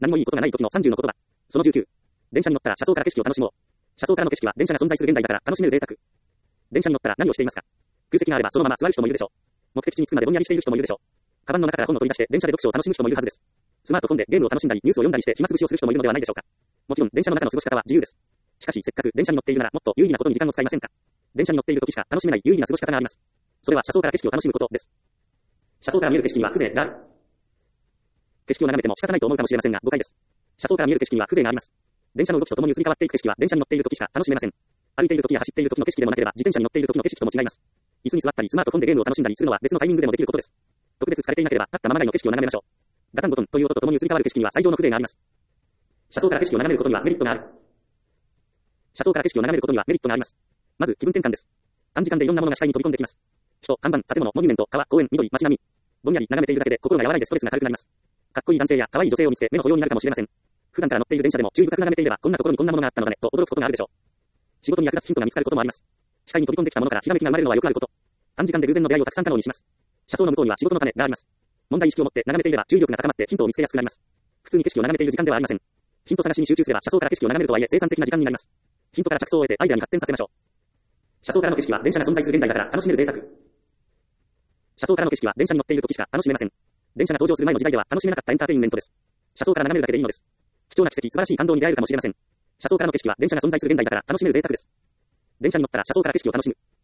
何もいいことがない時の30の言葉。その19。電車に乗ったら車窓から景色を楽しもう。車窓からの景色は電車が存在する現代だから楽しめる贅沢。電車に乗ったら何をしていますか？空席があればそのまま座る人もいるでしょう。目的地に着くまでぼんやりしている人もいるでしょう。カバンの中から本を取り出して電車で読書を楽しむ人もいるはずです。スマートフォンでゲームを楽しんだりニュースを読んだりして暇つぶしをする人もいるのではないでしょうか。もちろん電車の中の過ごし方は自由です。しかしせっかく電車に乗っているならもっと有意義なことに時間を使いませんか。電車に乗っている時しか楽しめない有意義な過ごし方があります。それは車窓から景色を楽しむことです。車窓から見える景色には風情がある。景色を眺めても仕方ないと思うかもしれませんが誤解です。車窓から見える景色には風情があります。電車の動きとともに移り変わっていく景色は電車に乗っている時しか楽しめません。歩いている時や走っている時の景色でもなければ自転車に乗っている時の景色とも違います。椅子に座ったりスマートフォンでゲームを楽しんだりするのは別のタイミングでもできることです。特別疲れていなければ立ったまま内の景色を眺めましょう。ガタンゴトンという音とともに移り変わる景色には最上の風情があります。車窓から景色を眺めることにはメリットがある。車窓から景色を眺めることにはメリットがあります。まず気分転換です。短時間でいろんなものが視界に飛び込んできます。人、看板、建物、モニュメント、川、公園、緑、街並み。ぼんやり眺めているだけで心が和らいでストレスが軽くなります。かっこいい男性や可愛い女性を見つけ目の保養になるかもしれません。普段から乗っている電車でも注意深く眺めていればこんなところにこんなものがあったのだねと驚くことがあるでしょう。仕事に役立つヒントが見つかることもあります。視界に飛び込んできたものからひらめきが生まれるのはよくあること。短時間で偶然の出会いをたくさん可能にします。車窓の向こうには仕事の種があります。問題意識を持って眺めていれば注意力が高まってヒントを見つけやすくなります。普通に景色を眺めている時間ではありません。ヒント探しに集中すれば車窓から景色を眺めるとはいえ生産的な時間になります。ヒントから着想を得てアイデアに発展させましょう。車窓からの景色は電車が存在する現代だから楽しめる贅沢。車窓からの景色は電車に乗っている時しか楽しめません。電車が登場する前の時代では楽しめなかったエンターテインメントです。車窓から眺めるだけでいいのです。貴重な奇跡、素晴らしい感動に出会えるかもしれません。車窓からの景色は電車が存在する現代だから楽しめる贅沢です。電車に乗ったら車窓から景色を楽しむ。